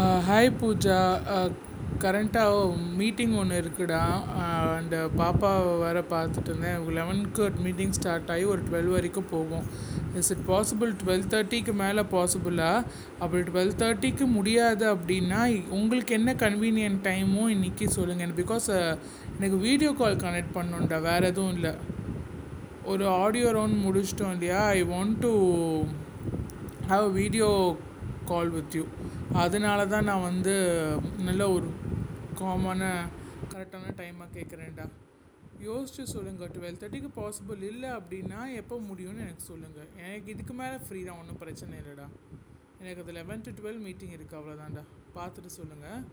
Hi Pooja. கரண்ட்டாக meeting ஒன்று இருக்குடா. அண்டு பாப்பாவை வேறு பார்த்துட்டு இருந்தேன். 11க்கு மீட்டிங் ஸ்டார்ட் ஆகி ஒரு 12 வரைக்கும் போகும். இஸ் இட் பாசிபிள் 12:30க்கு மேலே பாசிபிளா? அப்படி 12:30க்கு முடியாது அப்படின்னா உங்களுக்கு என்ன கன்வீனியன்ட் டைமோ இன்றைக்கி சொல்லுங்கள். பிகாஸ் எனக்கு வீடியோ கால் கனெக்ட் பண்ணணுன்டா, வேறு எதுவும் இல்லை. ஒரு ஆடியோ ரவுண்ட் முடிச்சிட்டோம் இல்லையா? I want to have video call with you. அதனால தான் நான் நல்ல ஒரு கரெக்டான டைமாக கேட்குறேன்டா. யோசிச்சு சொல்லுங்கள். 12:30க்கு பாசிபிள் இல்லை அப்படின்னா எப்போ முடியும்னு எனக்கு சொல்லுங்கள். எனக்கு இதுக்கு மேலே ஃப்ரீ தான், ஒன்றும் பிரச்சனை இல்லைடா. எனக்கு அது 11 to 12 மீட்டிங் இருக்குது, அவ்வளோதான்டா. பார்த்துட்டு சொல்லுங்கள்.